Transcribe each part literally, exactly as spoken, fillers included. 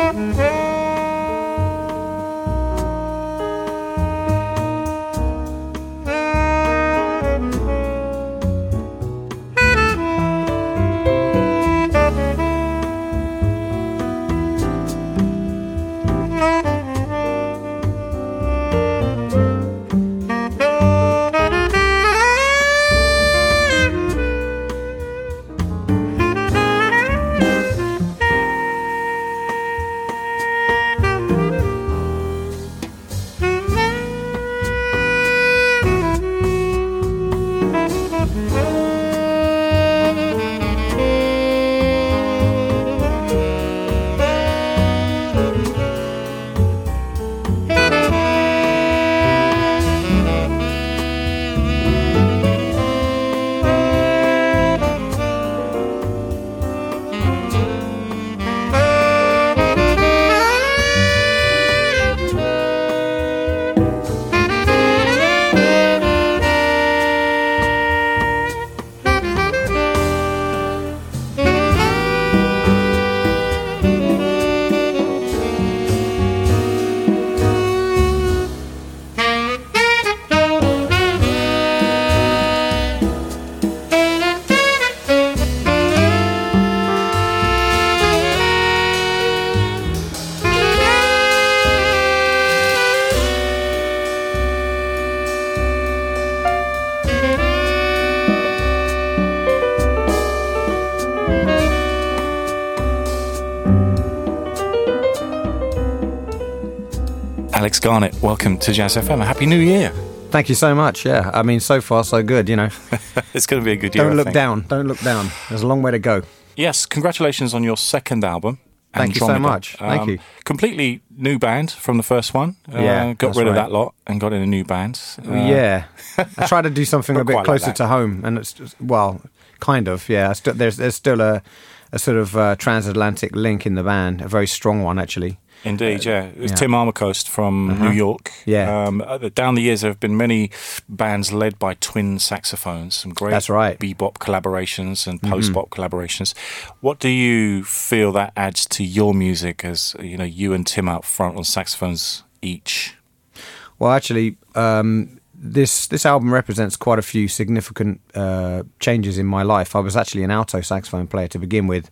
Alex Garnett, welcome to Jazz F M. Happy New Year. Thank you so much, yeah. I mean, so far, so good, you know. It's going to be a good year, Don't I look think. down. Don't look down. There's a long way to go. Yes, congratulations on your second album. Thank you so Andromeda. much. Thank Um, you. Completely new band from the first one. Uh, Yeah, Got that's rid of right. that lot and got in a new band. Uh, yeah. I try to do something Not a bit quite like closer that. to home. And it's, well, kind of, yeah. I still, there's, there's still a, a sort of uh, transatlantic link in the band, a very strong one, actually. Indeed, yeah. It was yeah. Tim Armacost from Uh-huh. New York. Yeah. Um, uh, down the years, there have been many bands led by twin saxophones, some great That's right. bebop collaborations and post-bop collaborations. What do you feel that adds to your music as, you know, you and Tim out front on saxophones each? Well, actually, um, this this album represents quite a few significant uh, changes in my life. I was actually an alto saxophone player to begin with.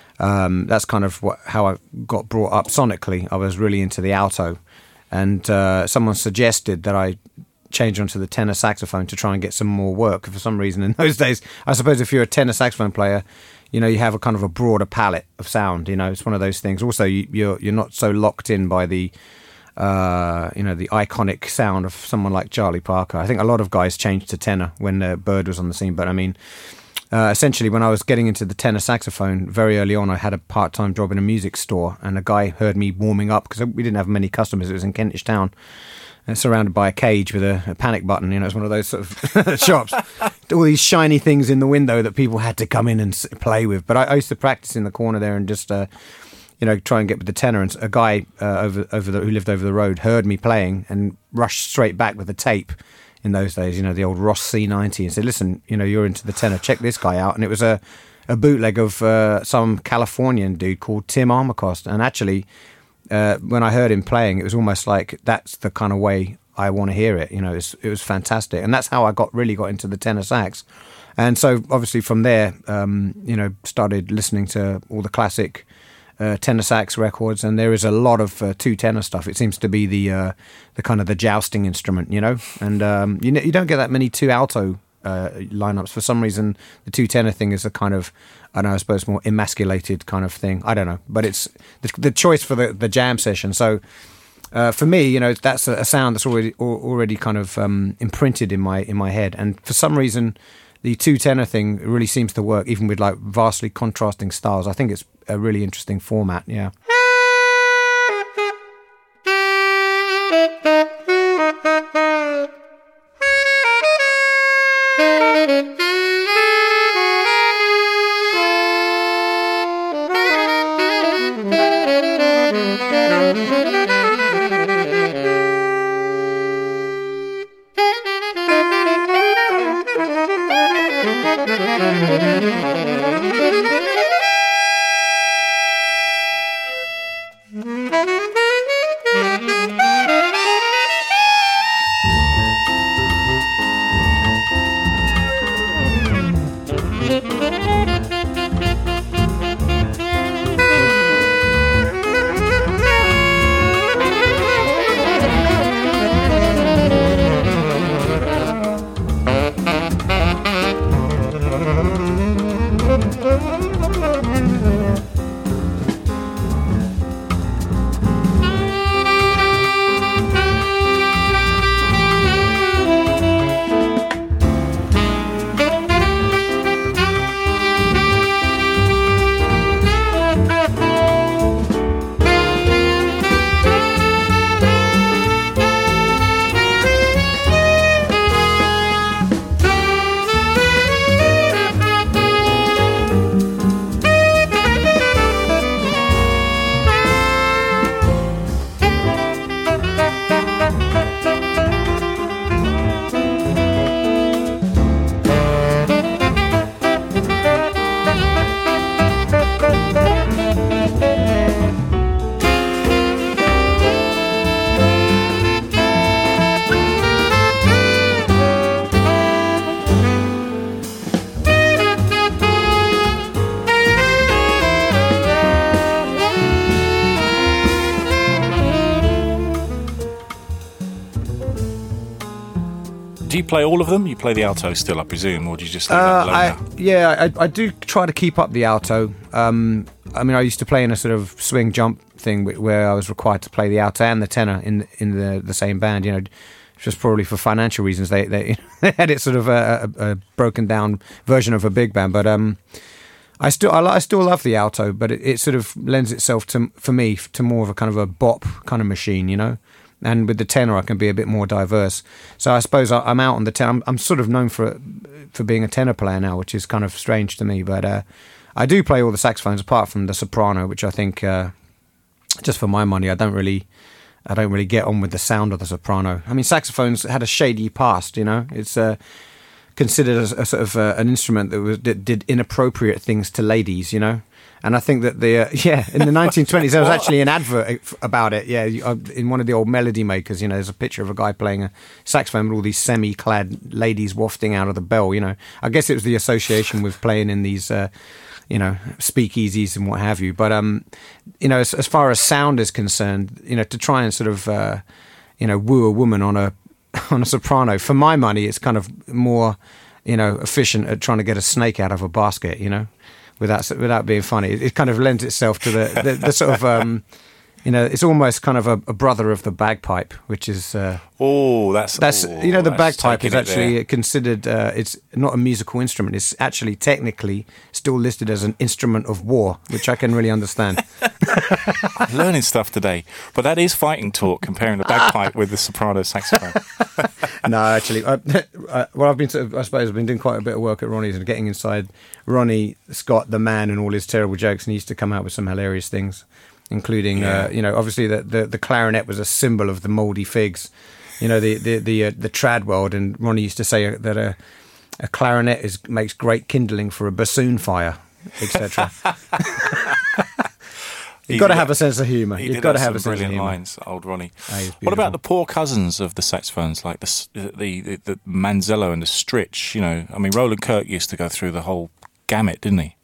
Um, that's kind of what, how I got brought up sonically. I was really into the alto, and uh, someone suggested that I change onto the tenor saxophone to try and get some more work. For some reason, in those days, I suppose if you're a tenor saxophone player, you know, you have a kind of a broader palette of sound. You know, it's one of those things. Also, you, you're you're not so locked in by the uh, you know, the iconic sound of someone like Charlie Parker. I think a lot of guys changed to tenor when uh, Bird was on the scene, but I mean. Uh, essentially, when I was getting into the tenor saxophone very early on, I had a part-time job in a music store, and a guy heard me warming up because we didn't have many customers. It was in Kentish Town, and surrounded by a cage with a, a panic button. You know, it's one of those sort of shops. All these shiny things in the window that people had to come in and s- play with. But I, I used to practice in the corner there and just, uh, you know, try and get with the tenor. And a guy uh, over over the, who lived over the road heard me playing and rushed straight back with the tape. In those days, you know, the old Ross C ninety, and said, listen, you know, you're into the tenor, check this guy out. And it was a, a bootleg of uh, some Californian dude called Tim Armacost. And actually, uh, when I heard him playing, it was almost like that's the kind of way I want to hear it. You know, it was, it was fantastic. And that's how I got really got into the tenor sax. And so obviously from there, um, you know, started listening to all the classic Uh, tenor sax records, and there is a lot of uh, two tenor stuff. It seems to be the uh, the kind of the jousting instrument, you know. And um, you know, you don't get that many two alto uh, lineups for some reason. The two tenor thing is a kind of, I don't know, I suppose more emasculated kind of thing. I don't know, but it's the, the choice for the, the jam session. So uh, for me, you know, that's a, a sound that's already al- already kind of um, imprinted in my in my head. And for some reason, the two tenor thing really seems to work, even with like vastly contrasting styles. I think it's a really interesting format, yeah. do you play all of them? You play the alto still, I presume, or do you just leave Uh, that alone I, now? yeah, I, I do try to keep up the alto. Um, I mean, I used to play in a sort of swing jump thing wh- where I was required to play the alto and the tenor in in the, the same band. You know, just probably for financial reasons, they they, they had it sort of a, a, a broken down version of a big band. But um, I still I, li- I still love the alto, but it, it sort of lends itself to for me to more of a kind of a bop kind of machine, you know. And with the tenor, I can be a bit more diverse. So I suppose I, I'm out on the tenor. I'm, I'm sort of known for for being a tenor player now, which is kind of strange to me. But uh, I do play all the saxophones apart from the soprano, which I think, uh, just for my money, I don't really, I don't really get on with the sound of the soprano. I mean, saxophones had a shady past, you know. It's uh, considered as a sort of uh, an instrument that was that did inappropriate things to ladies, you know. And I think that the uh, yeah in the nineteen twenties there was actually an advert about it. Yeah, you, uh, in one of the old melody makers, you know, there's a picture of a guy playing a saxophone with all these semi-clad ladies wafting out of the bell. You know, I guess it was the association with playing in these, uh, you know, speakeasies and what have you. But um, you know, as, as far as sound is concerned, you know, to try and sort of uh, you know woo a woman on a on a soprano, for my money, it's kind of more, you know, efficient at trying to get a snake out of a basket. You know. Without without being funny, it, it kind of lends itself to the, the, the sort of um, you know, it's almost kind of a, a brother of the bagpipe, which is uh, oh, that's that's oh, you know the that's bagpipe is actually there. considered uh, it's not a musical instrument. It's actually technically still listed as an instrument of war, which I can really understand. I'm learning stuff today, but that is fighting talk. Comparing the bagpipe with the soprano saxophone. No, actually, I, I, well, I've been, sort of, I suppose, I've been doing quite a bit of work at Ronnie's and getting inside Ronnie Scott, the man, and all his terrible jokes, and he used to come out with some hilarious things, including, yeah. uh, you know, obviously the, the the clarinet was a symbol of the mouldy figs, you know, the the the, uh, the trad world, and Ronnie used to say that a, a clarinet is makes great kindling for a bassoon fire, et cetera. You've got to have a sense of humour. You've got to have a sense of brilliant humour. lines, old Ronnie. Oh, what about the poor cousins of the saxophones, like the, the the the Manzello and the Stritch? You know, I mean, Roland Kirk used to go through the whole gamut, didn't he?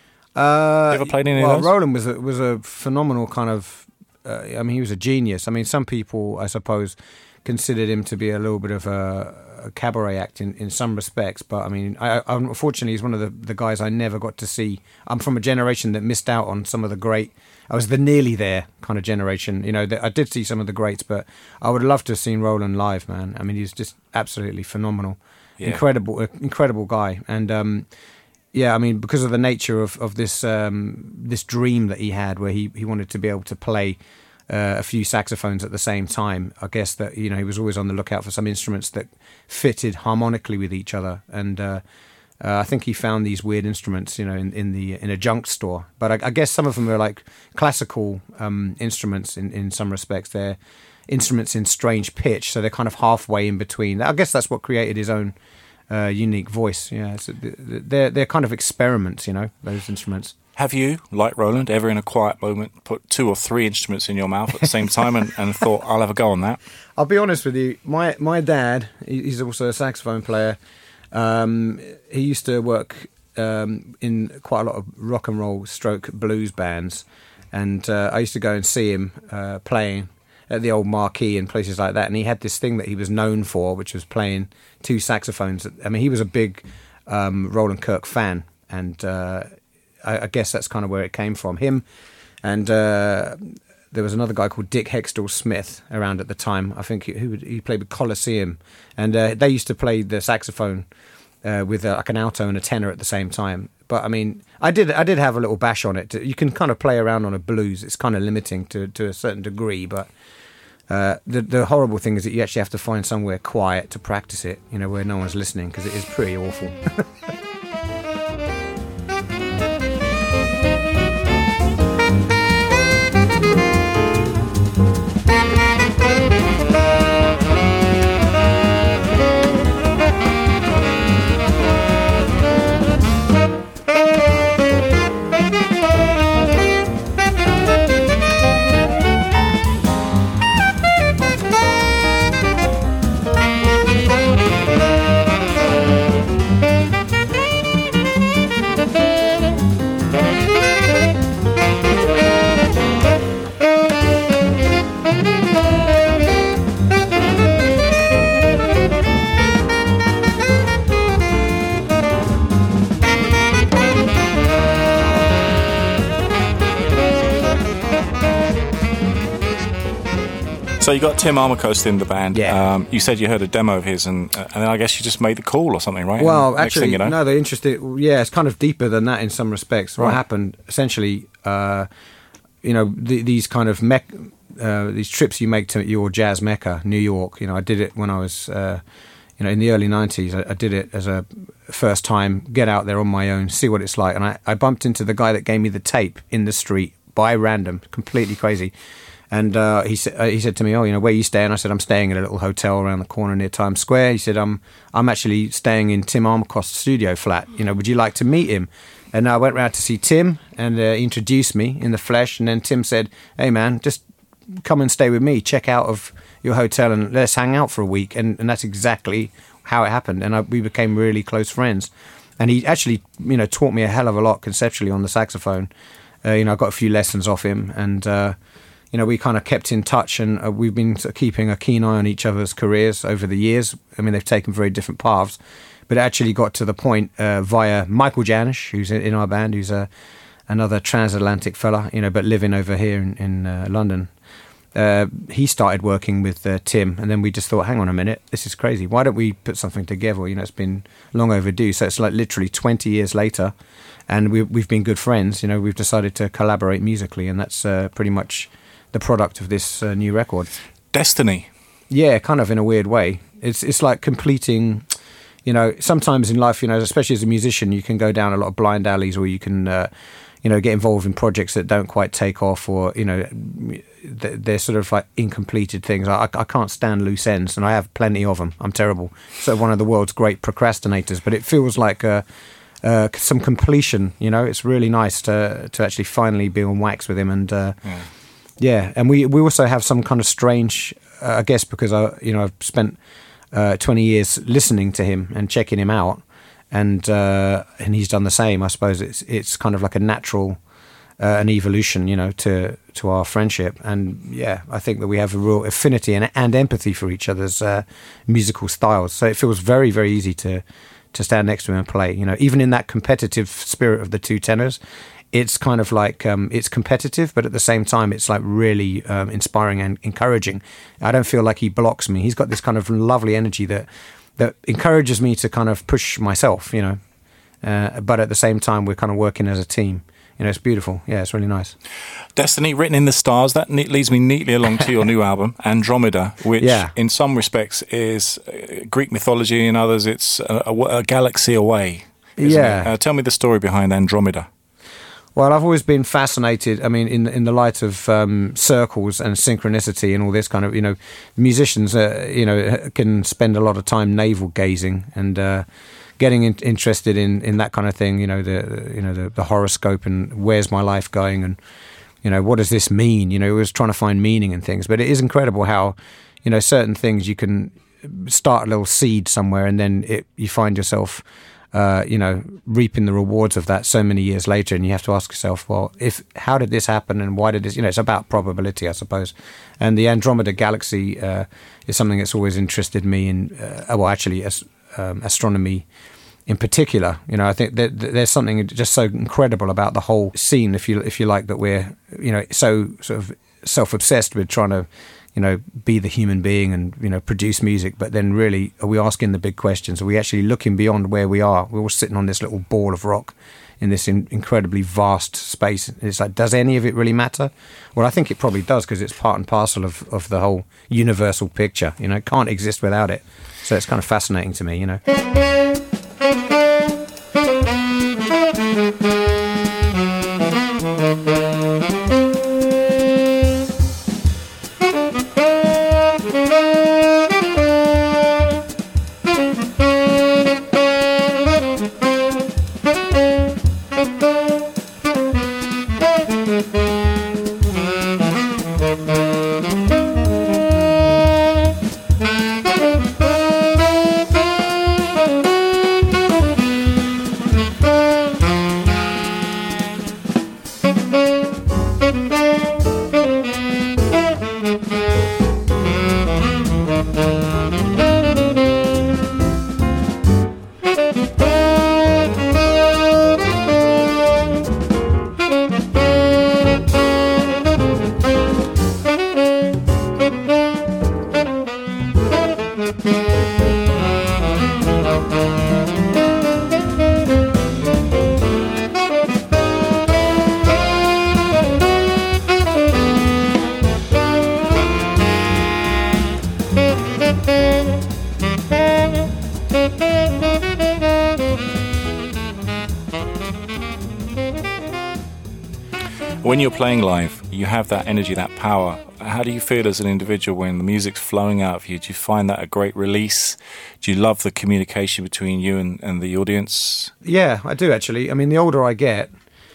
Uh, you ever played any well, of those? Roland was a, was a phenomenal kind of. Uh, I mean, he was a genius. I mean, some people, I suppose, considered him to be a little bit of a, a cabaret act in, in some respects. But I mean, I, I, unfortunately, he's one of the, the guys I never got to see. I'm from a generation that missed out on some of the great. I was the nearly there kind of generation. You know, I did see some of the greats, but I would love to have seen Roland live, man. I mean, he's just absolutely phenomenal, yeah. incredible, incredible guy. And um, yeah, I mean, because of the nature of of this um, this dream that he had, where he, he wanted to be able to play uh, a few saxophones at the same time. I guess that you know he was always on the lookout for some instruments that fitted harmonically with each other, and. Uh, Uh, I think he found these weird instruments, you know, in, in the in a junk store. But I, I guess some of them are like classical um, instruments in, in some respects. They're instruments in strange pitch, so they're kind of halfway in between. I guess that's what created his own uh, unique voice. Yeah, so they're they're kind of experiments, you know, those instruments. Have you, like Roland, ever in a quiet moment put two or three instruments in your mouth at the same time and, and thought, I'll have a go on that? I'll be honest with you. My my dad, he's also a saxophone player. Um, he used to work um, in quite a lot of rock and roll stroke blues bands, and uh, I used to go and see him uh, playing at the old Marquee and places like that. And he had this thing that he was known for, which was playing two saxophones. I mean, he was a big um, Roland Kirk fan, and uh, I, I guess that's kind of where it came from. Him and uh, there was another guy called Dick Hextall Smith around at the time. I think he, he played with Colosseum, and uh, they used to play the saxophone uh, with uh, like an alto and a tenor at the same time. But I mean, I did I did have a little bash on it. You can kind of play around on a blues. It's kind of limiting to to a certain degree, but uh, the the horrible thing is that you actually have to find somewhere quiet to practice it. You know, where no one's listening, because it is pretty awful. So you got Tim Armacost in the band. Yeah. Um, you said you heard a demo of his, and uh, and then I guess you just made the call or something, right? Well, and next actually, thing you know, no, the interesting. Yeah, it's kind of deeper than that in some respects. Right. What happened, essentially, uh, you know, the, these kind of mech, uh, these trips you make to your jazz mecca, New York. You know, I did it when I was, uh, you know, in the early nineties. I, I did it as a first time, get out there on my own, see what it's like. And I, I bumped into the guy that gave me the tape in the street by random, completely crazy. And uh, he said, uh, he said to me, "Oh, you know, where you staying?" I said, "I'm staying at a little hotel around the corner near Times Square." He said, "I'm I'm actually staying in Tim Armacost's studio flat. You know, would you like to meet him?" And I went round to see Tim, and uh, he introduced me in the flesh. And then Tim said, "Hey, man, just come and stay with me. Check out of your hotel, and let's hang out for a week." And and that's exactly how it happened. And I, we became really close friends. And he actually, you know, taught me a hell of a lot conceptually on the saxophone. Uh, you know, I got a few lessons off him, and. Uh, You know, we kind of kept in touch, and uh, we've been sort of keeping a keen eye on each other's careers over the years. I mean, they've taken very different paths, but it actually got to the point uh, via Michael Janisch, who's in our band, who's a, another transatlantic fella, you know, but living over here in, in uh, London. Uh, he started working with uh, Tim, and then we just thought, hang on a minute, this is crazy. Why don't we put something together? You know, it's been long overdue. So it's like literally twenty years later, and we, we've been good friends. You know, we've decided to collaborate musically, and that's uh, pretty much the product of this uh, new record. Destiny. Yeah, kind of in a weird way. It's it's like completing, you know, sometimes in life, you know, especially as a musician, you can go down a lot of blind alleys, or you can, uh, you know, get involved in projects that don't quite take off, or, you know, they're sort of like incompleted things. I, I can't stand loose ends, and I have plenty of them. I'm terrible. So one of the world's great procrastinators, but it feels like uh, uh, some completion, you know. It's really nice to to actually finally be on wax with him, and uh, yeah. Yeah, and we, we also have some kind of strange, uh, I guess, because I you know I've spent uh, twenty years listening to him and checking him out, and uh, and he's done the same. I suppose it's it's kind of like a natural, uh, an evolution, you know, to to our friendship. And yeah, I think that we have a real affinity and, and empathy for each other's uh, musical styles. So it feels very very easy to to stand next to him and play. You know, even in that competitive spirit of the two tenors. It's kind of like, um, it's competitive, but at the same time, it's like really um, inspiring and encouraging. I don't feel like he blocks me. He's got this kind of lovely energy that that encourages me to kind of push myself, you know. Uh, but at the same time, we're kind of working as a team. You know, it's beautiful. Yeah, it's really nice. Destiny, written in the stars. That ne- leads me neatly along to your new album, Andromeda, which yeah. in some respects is Greek mythology, in others it's a, a, a galaxy away. Yeah. Uh, tell me the story behind Andromeda. Well, I've always been fascinated. I mean, in in the light of um, circles and synchronicity and all this kind of, you know, musicians, uh, you know, can spend a lot of time navel gazing and uh, getting in, interested in, in that kind of thing. You know, the you know the, the horoscope and where's my life going, and you know, what does this mean? You know, it was trying to find meaning in things. But it is incredible how, you know, certain things you can start a little seed somewhere, and then it, you find yourself. Uh, you know, reaping the rewards of that so many years later, and you have to ask yourself, well, if how did this happen, and why did this? You know, it's about probability, I suppose. And the Andromeda Galaxy uh, is something that's always interested me in. Uh, well, actually, as, um, astronomy in particular. You know, I think that, that there's something just so incredible about the whole scene, if you if you like, that we're you know so sort of self-obsessed with trying to. You know, be the human being and, you know, produce music. But then really, are we asking the big questions? Are we actually looking beyond where we are? We're all sitting on this little ball of rock in this in, incredibly vast space. It's like, does any of it really matter? Well, I think it probably does, because it's part and parcel of, of the whole universal picture. You know, it can't exist without it. So it's kind of fascinating to me, you know. When you're playing live, you have that energy, that power. How do you feel as an individual when the music's flowing out of you? Do you find that a great release? Do you love the communication between you and, and the audience? Yeah, I do actually. I mean, the older I get,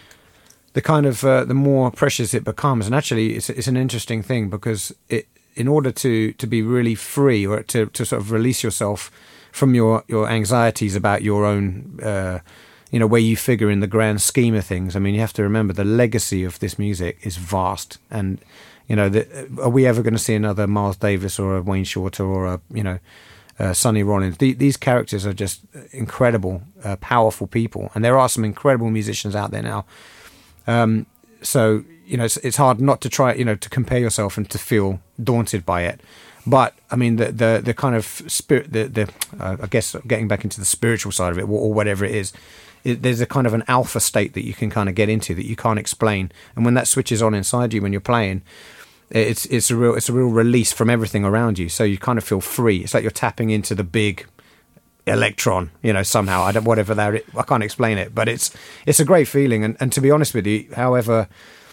the kind of uh, the more precious it becomes. And actually, it's it's an interesting thing because it, in order to, to be really free or to, to sort of release yourself from your, your anxieties about your own, uh, you know, where you figure in the grand scheme of things. I mean, you have to remember the legacy of this music is vast. And, you know, the, are we ever going to see another Miles Davis or a Wayne Shorter or a, you know, uh, Sonny Rollins? The, these characters are just incredible, uh, powerful people. And there are some incredible musicians out there now. Um, so, you know, it's, it's hard not to try, you know, to compare yourself and to feel daunted by it. But I mean, the the, the kind of spirit, the the uh, I guess getting back into the spiritual side of it, or, or whatever it is, it, there's a kind of an alpha state that you can kind of get into that you can't explain. And when that switches on inside you when you're playing, it's it's a real it's a real release from everything around you. So you kind of feel free. It's like you're tapping into the big electron, you know, somehow. I don't whatever that I can't explain it, but it's it's a great feeling. And, and to be honest with you, however,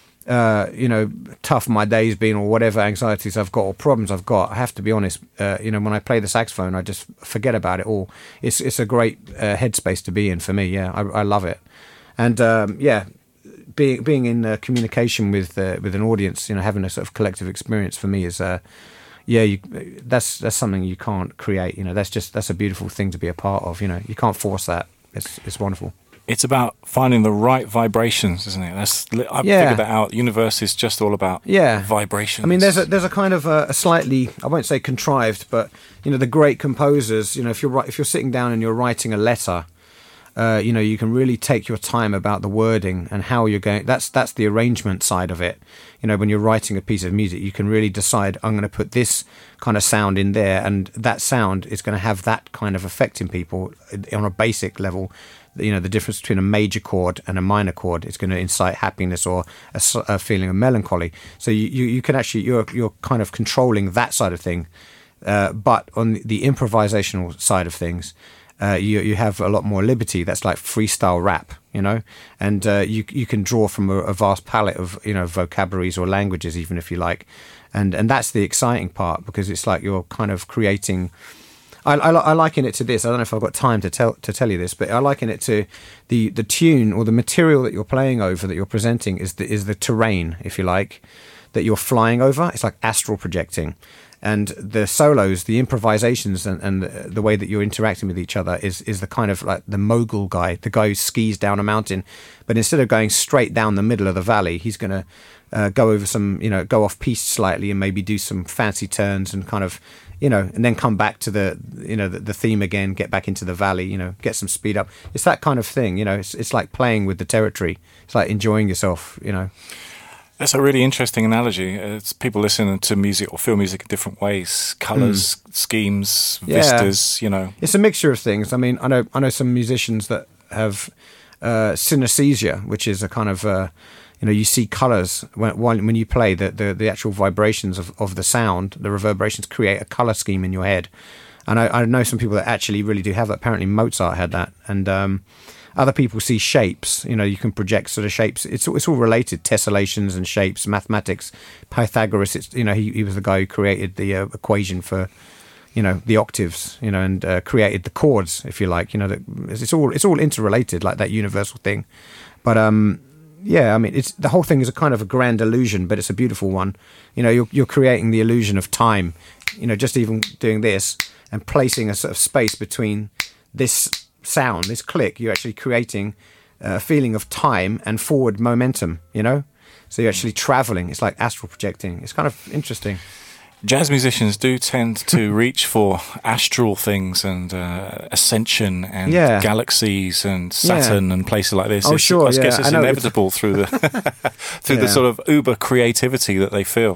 uh, you know, tough my day's been or whatever anxieties I've got or problems I've got, I have to be honest. Uh, you know, when I play the saxophone, I just forget about it all. It's it's a great uh, headspace to be in for me. Yeah, I, I love it. And um, yeah, being being in uh, communication with uh, with an audience, you know, having a sort of collective experience for me is. Uh, Yeah, you, that's that's something you can't create. You know, that's just that's a beautiful thing to be a part of. You know, you can't force that. It's it's wonderful. It's about finding the right vibrations, isn't it? That's I've yeah. figured that out. The universe is just all about yeah. vibrations. I mean, there's a there's a kind of a, a slightly, I won't say contrived, but you know, the great composers. You know, if you're if you're sitting down and you're writing a letter. Uh, you know, you can really take your time about the wording and how you're going. That's that's the arrangement side of it. You know, when you're writing a piece of music, you can really decide, I'm going to put this kind of sound in there, and that sound is going to have that kind of effect in people on a basic level. You know, the difference between a major chord and a minor chord is going to incite happiness or a, a feeling of melancholy. So you, you, you can actually, you're you're kind of controlling that side of thing. Uh, but on the improvisational side of things, Uh, you you have a lot more liberty. That's like freestyle rap, you know, and uh, you you can draw from a, a vast palette of you know vocabularies or languages, even if you like, and and that's the exciting part because it's like you're kind of creating. I, I, I liken it to this. I don't know if I've got time to tell to tell you this, but I liken it to the the tune or the material that you're playing over that you're presenting is the is the terrain, if you like, that you're flying over. It's like astral projecting. And the solos, the improvisations, and, and the, the way that you're interacting with each other is is the kind of like the mogul guy, the guy who skis down a mountain. But instead of going straight down the middle of the valley, he's going to uh, go over some, you know, go off piste slightly and maybe do some fancy turns and kind of, you know, and then come back to the, you know, the, the theme again, get back into the valley, you know, get some speed up. It's that kind of thing, you know, it's it's like playing with the territory. It's like enjoying yourself, you know. That's a really interesting analogy. It's people listen to music or feel music in different ways, colours, mm. schemes, yeah. vistas. You know, it's a mixture of things. I mean, I know I know some musicians that have uh, synesthesia, which is a kind of uh, you know you see colours when when you play. The, the the actual vibrations of of the sound, the reverberations create a colour scheme in your head. And I, I know some people that actually really do have that. Apparently, Mozart had that, and. Um, Other people see shapes. You know, you can project sort of shapes. It's it's all related. Tessellations and shapes, mathematics. Pythagoras. It's you know he, he was the guy who created the uh, equation for, you know, the octaves. You know, and uh, created the chords, if you like. You know, the, it's all it's all interrelated, like that universal thing. But um, yeah, I mean, it's the whole thing is a kind of a grand illusion, but it's a beautiful one. You know, you're you're creating the illusion of time. You know, just even doing this and placing a sort of space between this. Sound, this click, you're actually creating a feeling of time and forward momentum, you know? So you're actually traveling. It's like astral projecting. It's kind of interesting. Jazz musicians do tend to reach for astral things and uh, ascension and yeah. galaxies and Saturn yeah. and places like this. Oh, it's, sure. I yeah. guess it's I know inevitable it's... through the through yeah. the sort of uber creativity that they feel.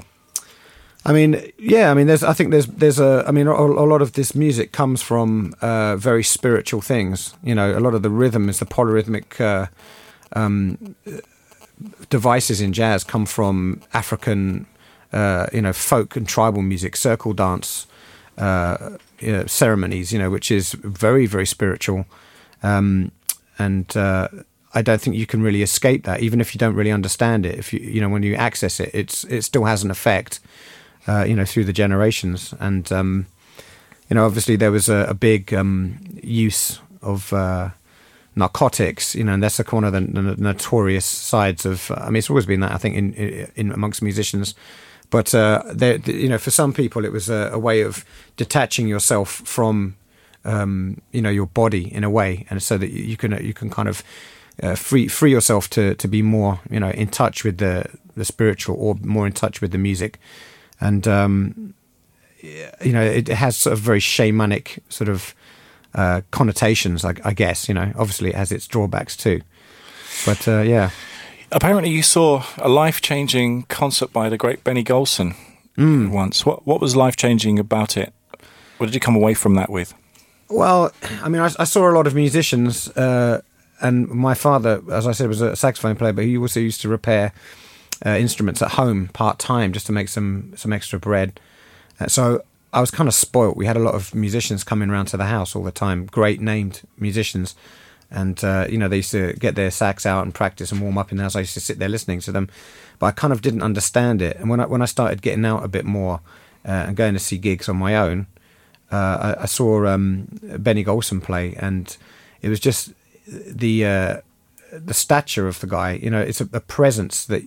I mean, yeah. I mean, there's. I think there's. There's a. I mean, a, a lot of this music comes from uh, very spiritual things. You know, a lot of the rhythm is the polyrhythmic uh, um, devices in jazz come from African, uh, you know, folk and tribal music, circle dance uh, you know, ceremonies. You know, which is very, very spiritual, um, and uh, I don't think you can really escape that, even if you don't really understand it. If you, you know, when you access it, it's it still has an effect, uh, you know, through the generations. And um, you know, obviously there was a, a big um, use of uh, narcotics, you know, and that's a one of the, the notorious sides of. I mean, it's always been that, I think, in, in amongst musicians. But uh, they, you know, for some people, it was a, a way of detaching yourself from, um, you know, your body in a way, and so that you can you can kind of uh, free free yourself to to be more, you know, in touch with the the spiritual, or more in touch with the music, and um, you know, it has sort of very shamanic sort of uh, connotations, I, I guess. You know, obviously it has its drawbacks too, but uh, yeah. Apparently you saw a life-changing concert by the great Benny Golson mm. once. What what was life-changing about it? What did you come away from that with? Well, I mean, I, I saw a lot of musicians, uh, and my father, as I said, was a saxophone player, but he also used to repair uh, instruments at home part-time just to make some, some extra bread. Uh, so I was kind of spoilt. We had a lot of musicians coming around to the house all the time, great named musicians. And, uh, you know, they used to get their sax out and practice and warm up in the house. I used to sit there listening to them. But I kind of didn't understand it. And when I, when I started getting out a bit more uh, and going to see gigs on my own, uh, I, I saw um, Benny Golson play. And it was just the uh, the stature of the guy. You know, it's a, a presence that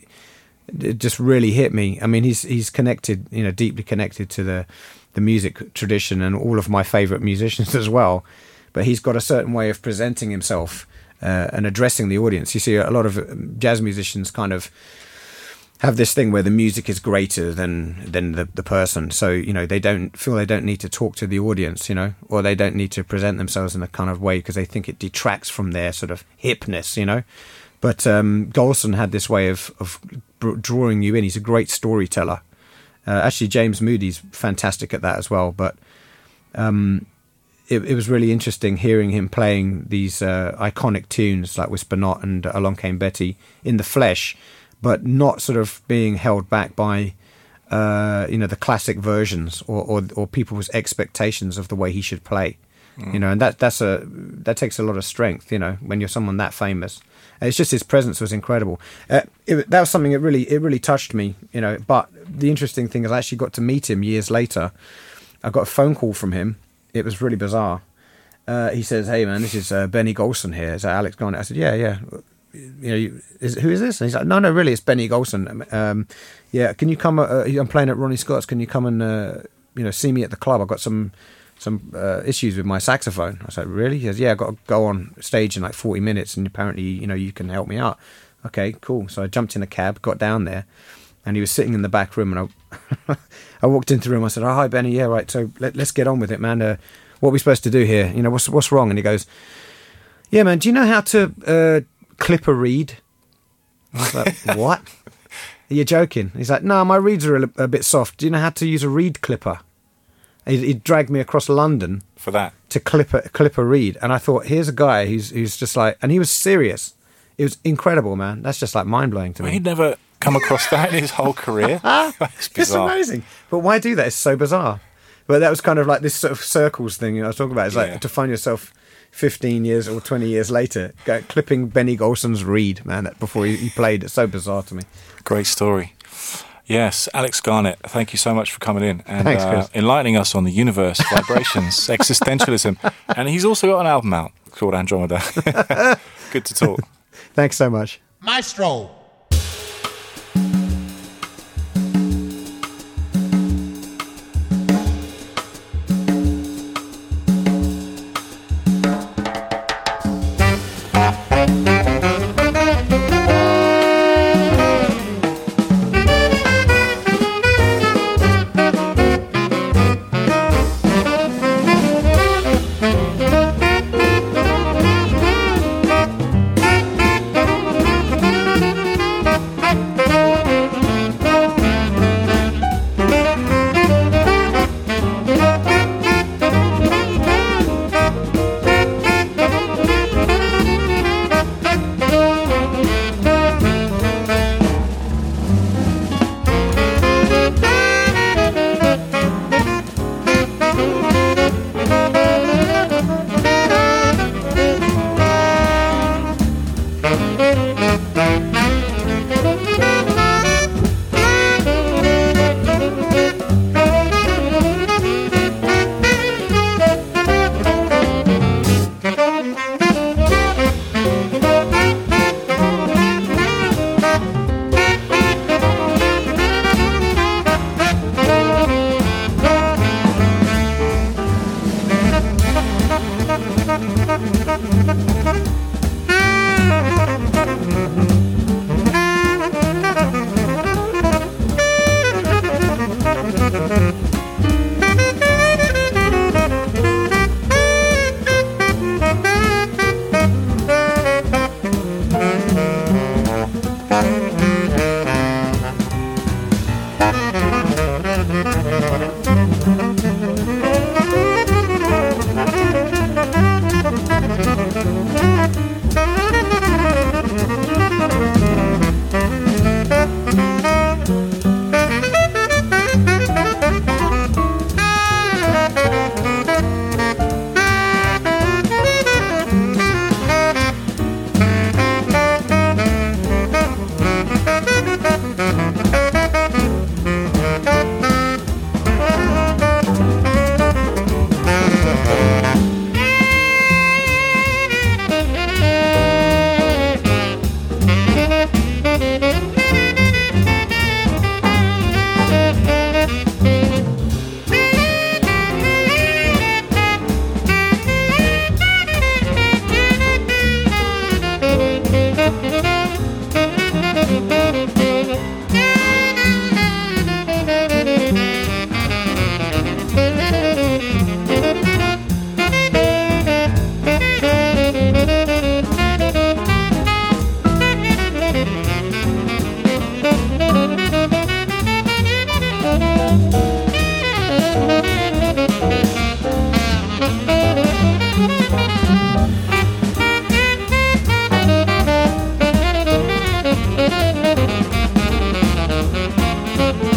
it just really hit me. I mean, he's he's connected, you know, deeply connected to the, the music tradition and all of my favourite musicians as well. But he's got a certain way of presenting himself uh, and addressing the audience. You see, a lot of jazz musicians kind of have this thing where the music is greater than than the, the person. So, you know, they don't feel they don't need to talk to the audience, you know, or they don't need to present themselves in a kind of way because they think it detracts from their sort of hipness, you know. But um, Golson had this way of, of drawing you in. He's a great storyteller. Uh, actually, James Moody's fantastic at that as well. But um, it, it was really interesting hearing him playing these uh, iconic tunes like Whisper Not and Along Came Betty in the flesh, but not sort of being held back by, uh, you know, the classic versions or, or, or people's expectations of the way he should play. Mm. You know, and that that's a that takes a lot of strength, you know, when you're someone that famous. And it's just his presence was incredible. Uh, it, that was something that really it really touched me, you know. But the interesting thing is I actually got to meet him years later. I got a phone call from him. It was really bizarre. Uh, he says, "Hey man, this is uh, Benny Golson here. Is that Alex Garnett?" I said, "Yeah, yeah." You know, you, is, who is this? And he's like, no, no, really, it's Benny Golson. Um, yeah, can you come? Uh, I'm playing at Ronnie Scott's. Can you come and uh, you know see me at the club? I've got some some uh, issues with my saxophone. I was like, really? He says, yeah, I've got to go on stage in like forty minutes, and apparently, you know, you can help me out. Okay, cool. So I jumped in a cab, got down there, and he was sitting in the back room, and I I walked into the room. I said, oh, hi, Benny. Yeah, right. So let, let's get on with it, man. Uh, what are we supposed to do here? You know, what's what's wrong? And he goes, yeah, man. Do you know how to uh, clip a reed? I was like, what? You're joking? He's like, no, my reeds are a, a bit soft. Do you know how to use a reed clipper? He, he dragged me across London for that to clip a clip a reed, and I thought, here's a guy who's who's just like, and he was serious. It was incredible, man. That's just like mind blowing to well, me. He'd never come across that in his whole career. That's bizarre. It's amazing. But why do that? It's so bizarre. But that was kind of like this sort of circles thing you know, I was talking about. It's like yeah. to find yourself fifteen years or twenty years later, go, clipping Benny Golson's reed, man, before he, he played. It's so bizarre to me. Great story. Yes, Alex Garnett, thank you so much for coming in and Thanks, uh, enlightening us on the universe, vibrations, existentialism. And he's also got an album out called Andromeda. Good to talk. Thanks so much. Maestro. Thank you.